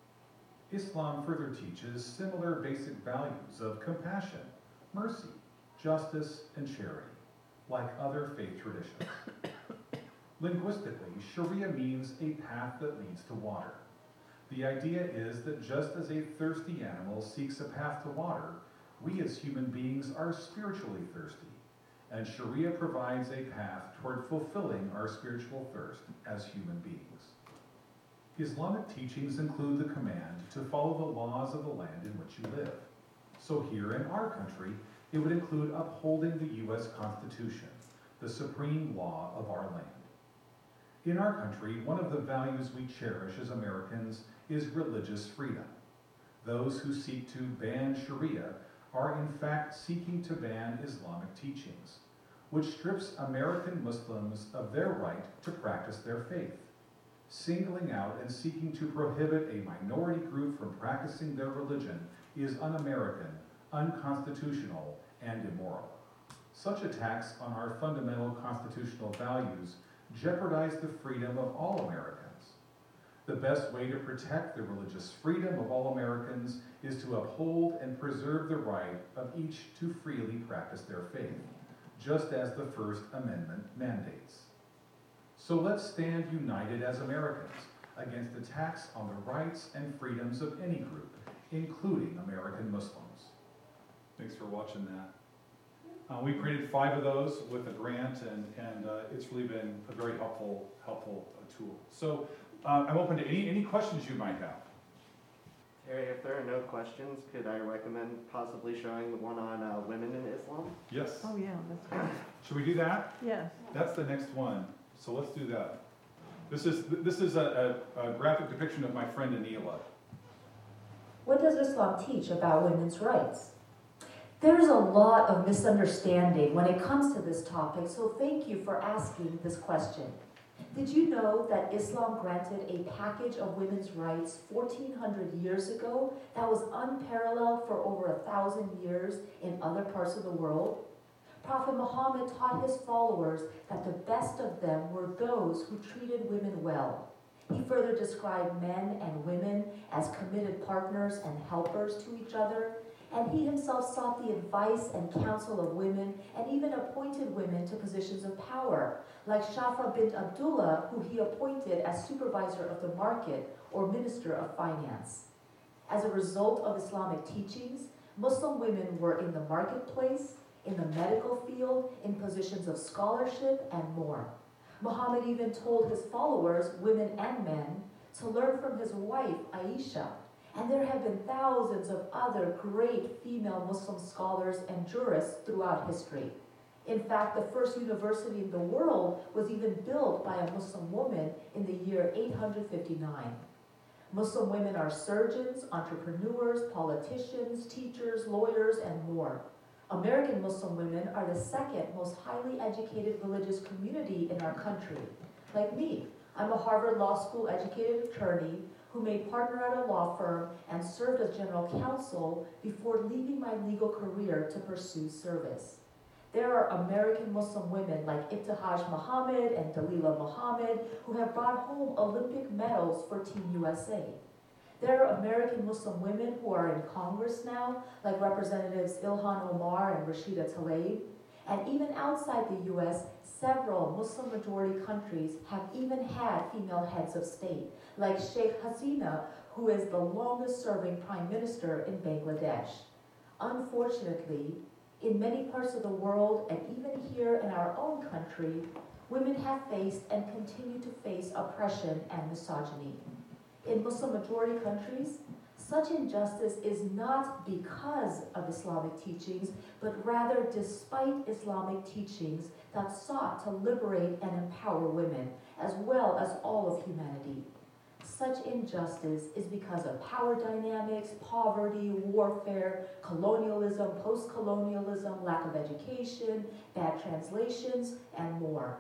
Islam further teaches similar basic values of compassion, mercy, justice, and charity, like other faith traditions. Linguistically, Sharia means a path that leads to water. The idea is that just as a thirsty animal seeks a path to water, we as human beings are spiritually thirsty, and Sharia provides a path toward fulfilling our spiritual thirst as human beings. Islamic teachings include the command to follow the laws of the land in which you live. So here in our country, it would include upholding the U.S. Constitution, the supreme law of our land. In our country, one of the values we cherish as Americans is religious freedom. Those who seek to ban Sharia are in fact seeking to ban Islamic teachings, which strips American Muslims of their right to practice their faith. Singling out and seeking to prohibit a minority group from practicing their religion is un-American, unconstitutional, and immoral. Such attacks on our fundamental constitutional values jeopardize the freedom of all Americans. The best way to protect the religious freedom of all Americans is to uphold and preserve the right of each to freely practice their faith, just as the First Amendment mandates. So let's stand united as Americans against attacks on the rights and freedoms of any group, including American Muslims. Thanks for watching that. We created 5 of those with a grant, and it's really been a very helpful tool. So I'm open to any questions you might have. Terry, if there are no questions, could I recommend possibly showing the one on women in Islam? Yes. Oh, yeah, that's good. Should we do that? Yes. That's the next one. So let's do that. This is a graphic depiction of my friend Anila. What does Islam teach about women's rights? There's a lot of misunderstanding when it comes to this topic, so thank you for asking this question. Did you know that Islam granted a package of women's rights 1,400 years ago that was unparalleled for over 1,000 years in other parts of the world? Prophet Muhammad taught his followers that the best of them were those who treated women well. He further described men and women as committed partners and helpers to each other, and he himself sought the advice and counsel of women and even appointed women to positions of power, like Shafra bint Abdullah, who he appointed as supervisor of the market or minister of finance. As a result of Islamic teachings, Muslim women were in the marketplace, in the medical field, in positions of scholarship, and more. Muhammad even told his followers, women and men, to learn from his wife, Aisha. And there have been thousands of other great female Muslim scholars and jurists throughout history. In fact, the first university in the world was even built by a Muslim woman in the year 859. Muslim women are surgeons, entrepreneurs, politicians, teachers, lawyers, and more. American Muslim women are the second most highly educated religious community in our country. Like me, I'm a Harvard Law School educated attorney who made partner at a law firm and served as general counsel before leaving my legal career to pursue service. There are American Muslim women like Ibtihaj Muhammad and Dalila Muhammad who have brought home Olympic medals for Team USA. There are American Muslim women who are in Congress now, like Representatives Ilhan Omar and Rashida Tlaib. And even outside the US, several Muslim-majority countries have even had female heads of state, like Sheikh Hasina, who is the longest-serving prime minister in Bangladesh. Unfortunately, in many parts of the world, and even here in our own country, women have faced and continue to face oppression and misogyny. In Muslim-majority countries, such injustice is not because of Islamic teachings, but rather despite Islamic teachings that sought to liberate and empower women, as well as all of humanity. Such injustice is because of power dynamics, poverty, warfare, colonialism, post-colonialism, lack of education, bad translations, and more.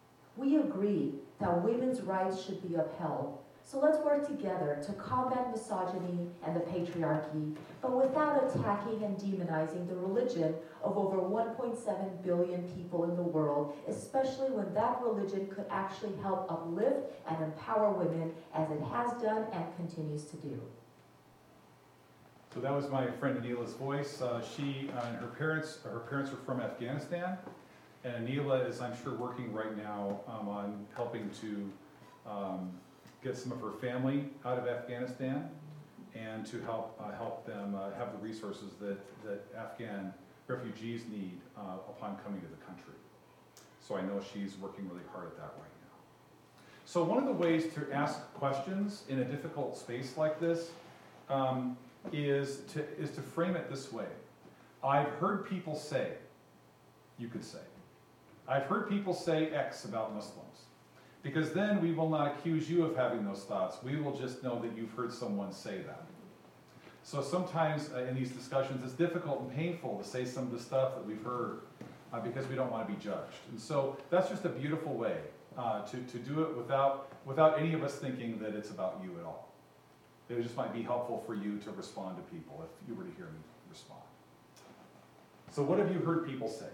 We agree that women's rights should be upheld. So let's work together to combat misogyny and the patriarchy, but without attacking and demonizing the religion of over 1.7 billion people in the world, especially when that religion could actually help uplift and empower women as it has done and continues to do. So that was my friend Anila's voice. She and her parents are from Afghanistan, And Anila is, I'm sure, working right now on helping to get some of her family out of Afghanistan and to help them have the resources that Afghan refugees need upon coming to the country. So I know she's working really hard at that right now. So one of the ways to ask questions in a difficult space like this is to frame it this way. I've heard people say, you could say, I've heard people say X about Muslims. Because then we will not accuse you of having those thoughts. We will just know that you've heard someone say that. So sometimes in these discussions, it's difficult and painful to say some of the stuff that we've heard because we don't want to be judged. And so that's just a beautiful way to do it without any of us thinking that it's about you at all. It just might be helpful for you to respond to people if you were to hear me respond. So what have you heard people say?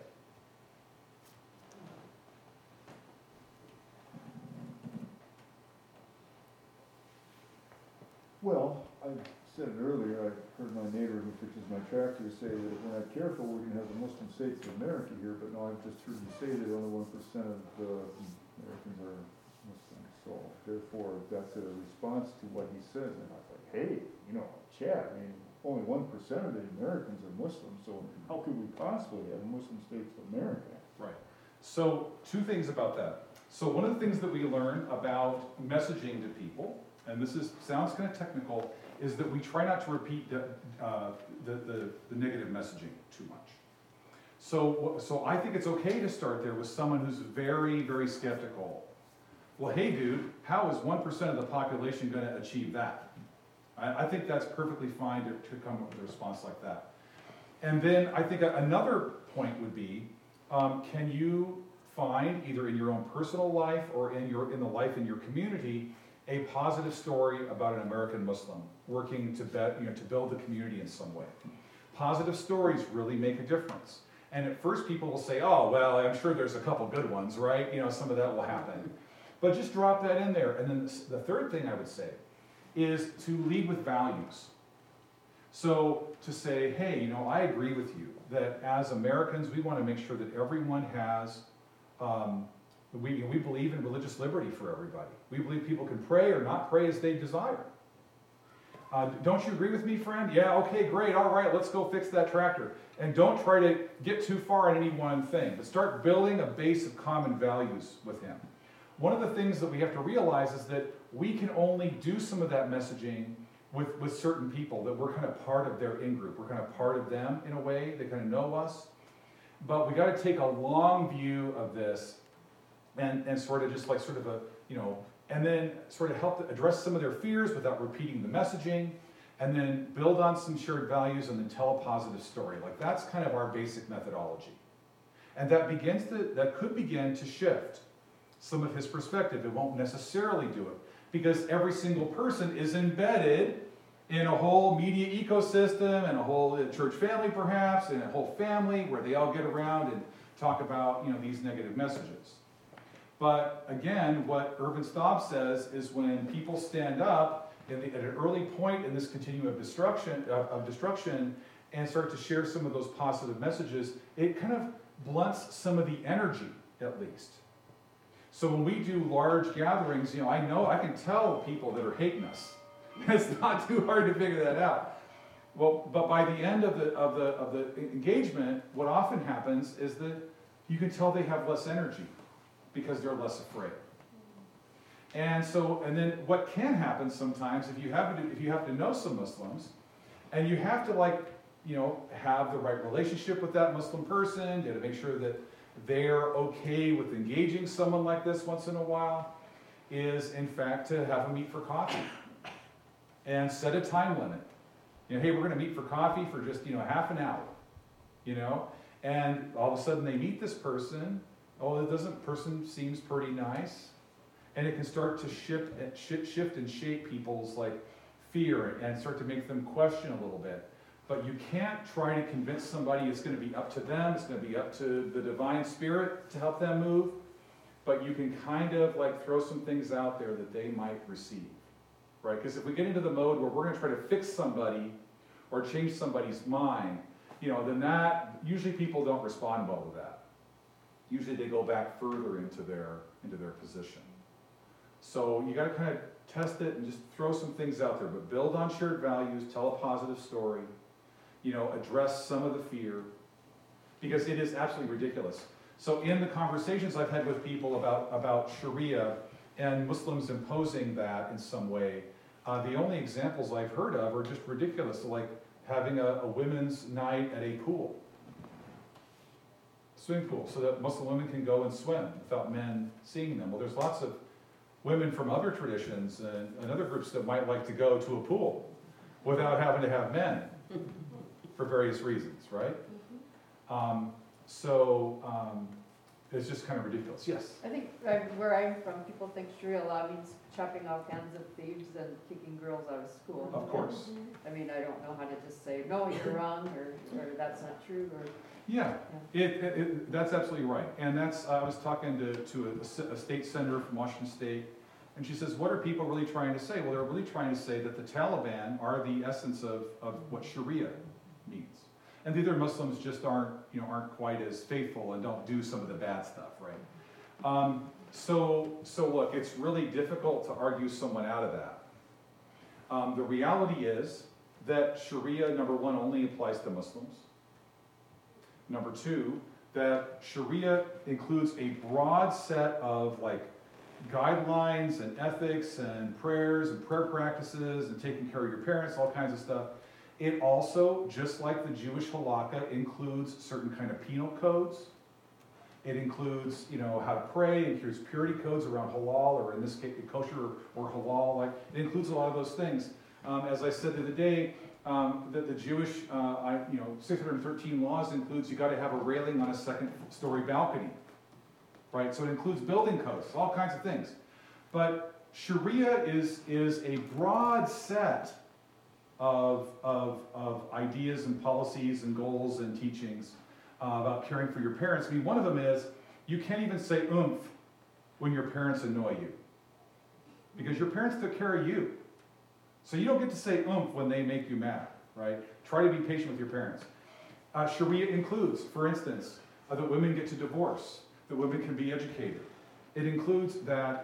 Well, I said it earlier, I heard my neighbor who fixes my tractor say that if we're not careful, we're gonna have the Muslim states of America here, but now I've just heard you say that only 1% of Americans are Muslim. So therefore, that's a response to what he says, and I was like, hey, Chad, I mean, only 1% of the Americans are Muslim, so how could we possibly have Muslim states of America? Right. So two things about that. So one of the things that we learn about messaging to people, and this sounds kind of technical, is that we try not to repeat the negative messaging too much. So I think it's okay to start there with someone who's very, very skeptical. Well, hey dude, how is 1% of the population going to achieve that? I think that's perfectly fine to come up with a response like that. And then I think another point would be, can you find, either in your own personal life or in the life in your community, a positive story about an American Muslim working to build the community in some way? Positive stories really make a difference. And at first people will say, oh, well, I'm sure there's a couple good ones, right? Some of that will happen. But just drop that in there. And then the third thing I would say is to lead with values. So to say, hey, I agree with you that as Americans, we want to make sure that everyone has we believe in religious liberty for everybody. We believe people can pray or not pray as they desire. Don't you agree with me, friend? Yeah, okay, great, all right, let's go fix that tractor. And don't try to get too far on any one thing, but start building a base of common values with him. One of the things that we have to realize is that we can only do some of that messaging with certain people, that we're kind of part of their in-group. We're kind of part of them in a way. They kind of know us. But we got to take a long view of this and sort of just like sort of and then sort of help to address some of their fears without repeating the messaging, and then build on some shared values and then tell a positive story. Like that's kind of our basic methodology. And that could begin to shift some of his perspective. It won't necessarily do it because every single person is embedded in a whole media ecosystem and a whole church family perhaps, and a whole family where they all get around and talk about these negative messages. But again, what Ervin Staub says is when people stand up at an early point in this continuum of destruction and start to share some of those positive messages, it kind of blunts some of the energy, at least. So when we do large gatherings, I can tell people that are hating us. It's not too hard to figure that out. Well, but by the end of the engagement, what often happens is that you can tell they have less energy because they're less afraid. And then what can happen sometimes if you have to know some Muslims, and you have to have the right relationship with that Muslim person, to make sure that they're okay with engaging someone like this once in a while, is in fact to have them meet for coffee and set a time limit. Hey, we're going to meet for coffee for just half an hour, and all of a sudden they meet this person. Oh, person seems pretty nice, and it can start to shift and shape people's fear and start to make them question a little bit. But you can't try to convince somebody it's going to be up to them. It's going to be up to the divine spirit to help them move. But you can kind of throw some things out there that they might receive, right? Because if we get into the mode where we're going to try to fix somebody or change somebody's mind, then that usually people don't respond well to that. usually they go back further into their position. So you gotta kind of test it and just throw some things out there, but build on shared values, tell a positive story, address some of the fear, because it is absolutely ridiculous. So in the conversations I've had with people about Sharia and Muslims imposing that in some way, the only examples I've heard of are just ridiculous, like having a women's night at a pool, swimming pool, so that Muslim women can go and swim without men seeing them. Well, there's lots of women from other traditions and other groups that might like to go to a pool without having to have men for various reasons, right? It's just kind of ridiculous. Yes? I think where I'm from, people think Sharia law means chopping off hands of thieves and kicking girls out of school. Of course. I mean, I don't know how to just say, no, you're wrong, or that's not true, or. Yeah, that's absolutely right. And I was talking to a state senator from Washington State, and she says, what are people really trying to say? Well, they're really trying to say that the Taliban are the essence of what Sharia means. And the other Muslims just aren't quite as faithful and don't do some of the bad stuff, right? So look, it's really difficult to argue someone out of that. The reality is that Sharia, number one, only applies to Muslims. Number two, that Sharia includes a broad set of guidelines and ethics and prayers and prayer practices and taking care of your parents, all kinds of stuff. It also, just like the Jewish halakha, includes certain kind of penal codes. It includes, how to pray. It includes purity codes around halal, or in this case, kosher or halal. It includes a lot of those things. As I said the other day, that the Jewish, 613 laws includes you got to have a railing on a second-story balcony, right? So it includes building codes, all kinds of things. But Sharia is a broad set of ideas and policies and goals and teachings about caring for your parents. I mean, one of them is you can't even say oomph when your parents annoy you, because your parents took care of you. So you don't get to say oomph when they make you mad, right? Try to be patient with your parents. Sharia includes, for instance, that women get to divorce, that women can be educated. It includes that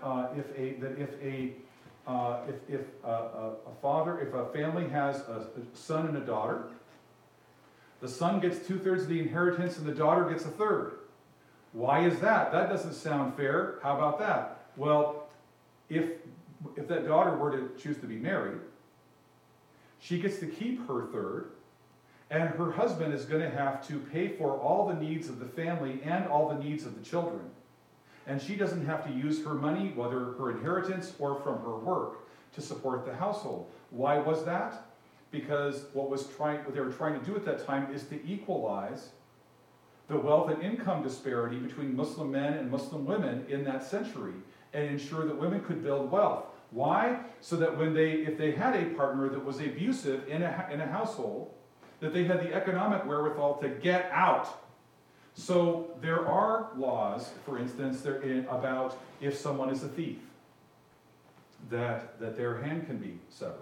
if a family has a son and a daughter, the son gets 2/3 of the inheritance and the daughter gets 1/3. Why is that? That doesn't sound fair. How about that? Well, if that daughter were to choose to be married, she gets to keep her 1/3, and her husband is going to have to pay for all the needs of the family and all the needs of the children. And she doesn't have to use her money, whether her inheritance or from her work, to support the household. Why was that? Because what they were trying to do at that time is to equalize the wealth and income disparity between Muslim men and Muslim women in that century, and ensure that women could build wealth. Why? So that if they had a partner that was abusive in a household, that they had the economic wherewithal to get out. So there are laws, for instance, about if someone is a thief, that their hand can be severed.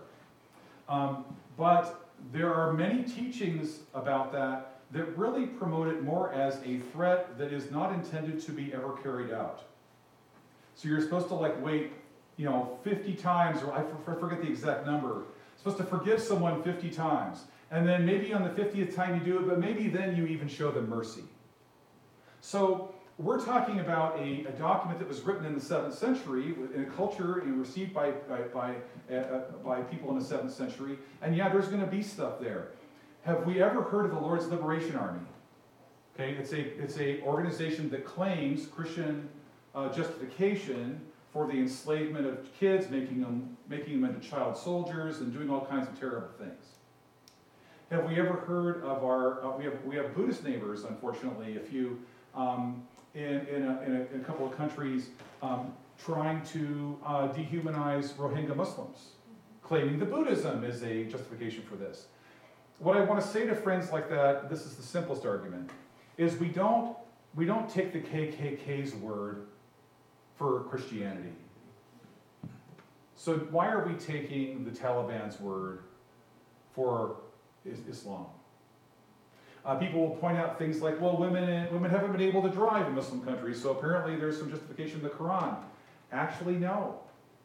But there are many teachings about that really promote it more as a threat that is not intended to be ever carried out. So you're supposed to wait, 50 times, or I forget the exact number, supposed to forgive someone 50 times. And then maybe on the 50th time you do it, but maybe then you even show them mercy. So we're talking about a document that was written in the 7th century in a culture received by people in the 7th century. And yeah, there's going to be stuff there. Have we ever heard of the Lord's Liberation Army? Okay, it's a organization that claims Christian justification for the enslavement of kids, making them into child soldiers and doing all kinds of terrible things. Have we ever heard of we have Buddhist neighbors, unfortunately, a few, in a couple of countries, trying to dehumanize Rohingya Muslims, claiming that Buddhism is a justification for this. What I want to say to friends like that, this is the simplest argument, is we don't take the KKK's word for Christianity. So why are we taking the Taliban's word for Islam? People will point out things like, well, women haven't been able to drive in Muslim countries, so apparently there's some justification in the Quran. Actually, no.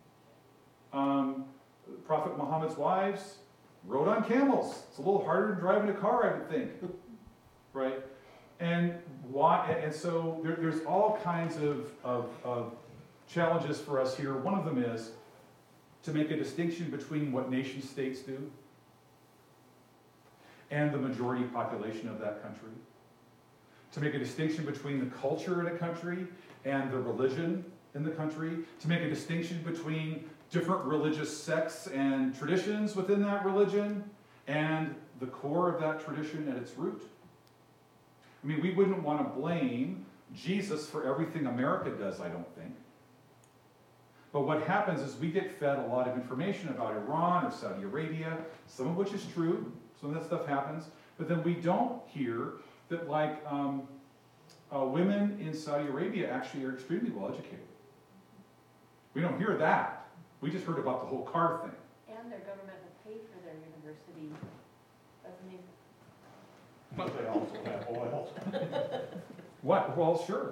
Prophet Muhammad's wives rode on camels. It's a little harder than driving a car, I would think, right? And why? And so there's all kinds of challenges for us here. One of them is to make a distinction between what nation states do and the majority population of that country. To make a distinction between the culture in a country and the religion in the country. To make a distinction between different religious sects and traditions within that religion and the core of that tradition at its root. I mean, we wouldn't want to blame Jesus for everything America does, I don't think. But what happens is we get fed a lot of information about Iran or Saudi Arabia, some of which is true, some of that stuff happens, but then we don't hear that, like, women in Saudi Arabia actually are extremely well educated. We don't hear that. We just heard about the whole car thing. And their government will pay for their university, doesn't even. But they also have oil. What? Well, sure.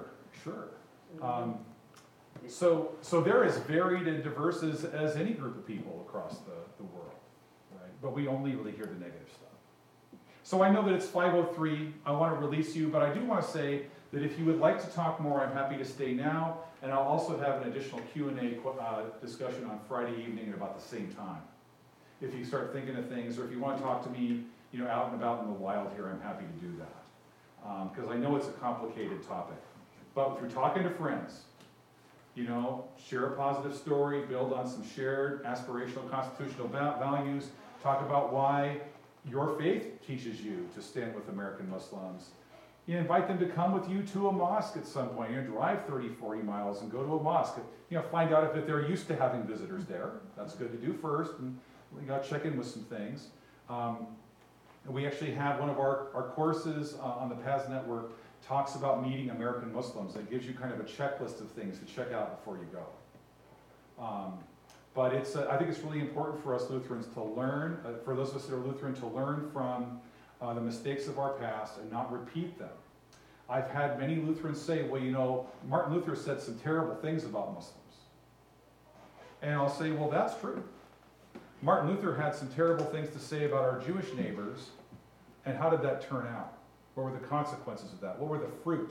So they're as varied and diverse as any group of people across the world, right? But we only really hear the negative stuff. So I know that it's 5:03. I want to release you, but I do want to say that if you would like to talk more, I'm happy to stay now, and I'll also have an additional Q&A discussion on Friday evening at about the same time. If you start thinking of things, or if you want to talk to me, out and about in the wild here, I'm happy to do that. Because I know it's a complicated topic. But if you're talking to friends, share a positive story, build on some shared aspirational constitutional values, talk about why your faith teaches you to stand with American Muslims. Invite them to come with you to a mosque at some point. Drive 30, 40 miles and go to a mosque. Find out if they're used to having visitors there. That's good to do first, and we got to check in with some things. And we actually have one of our courses on the Paz Network talks about meeting American Muslims. It gives you kind of a checklist of things to check out before you go. But I think it's really important for us Lutherans to learn, for those of us that are Lutheran, to learn from the mistakes of our past and not repeat them. I've had many Lutherans say, well, Martin Luther said some terrible things about Muslims. And I'll say, well, that's true. Martin Luther had some terrible things to say about our Jewish neighbors, and how did that turn out? What were the consequences of that? What were the fruit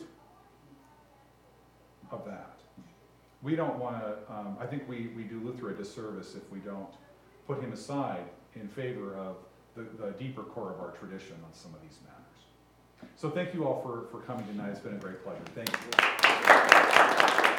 of that? We don't want to, I think we do Luther a disservice if we don't put him aside in favor of the deeper core of our tradition on some of these matters. So thank you all for coming tonight. It's been a great pleasure. Thank you.